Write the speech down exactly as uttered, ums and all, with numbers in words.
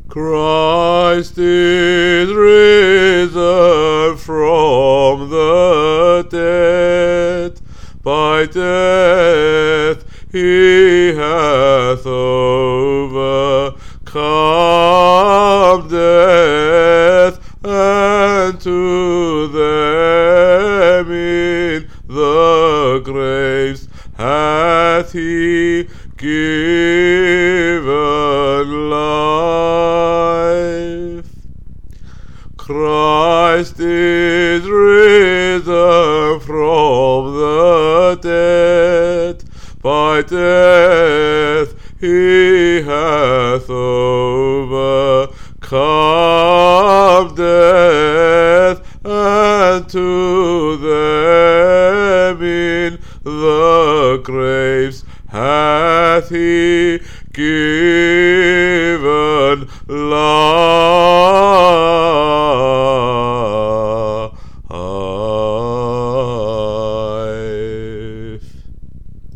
Christ is risen from the dead. By death he hath overcome death